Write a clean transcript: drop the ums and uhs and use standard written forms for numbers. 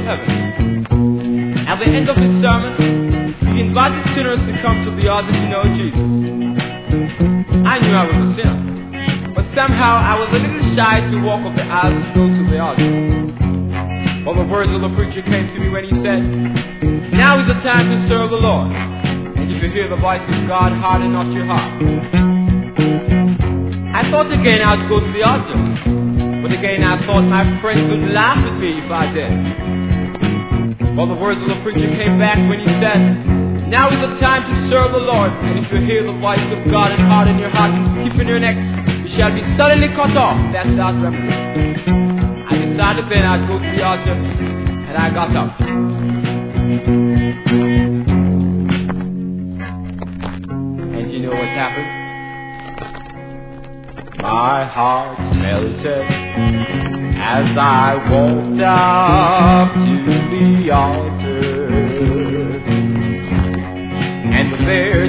heaven. At the end of his sermon, he invited sinners to come to the altar to know Jesus. I knew I was a sinner, but somehow I was a little shy to walk up the aisle to go to the altar. But the words of the preacher came to me when he said, "Now is the time to serve the Lord. And if you hear the voice of God, harden not your heart." I thought again I'd go to the altar, but again I thought my friends would laugh at me if I did. But the words of the preacher came back when he said, "Now is the time to serve the Lord. And if you hear the voice of God and harden your heart and stiffen your neck, you shall be suddenly cut off." That's God's remedy. I decided then I'd go to the altar, and I got up. And you know what happened? My heart melted as I walked up to the altar, and there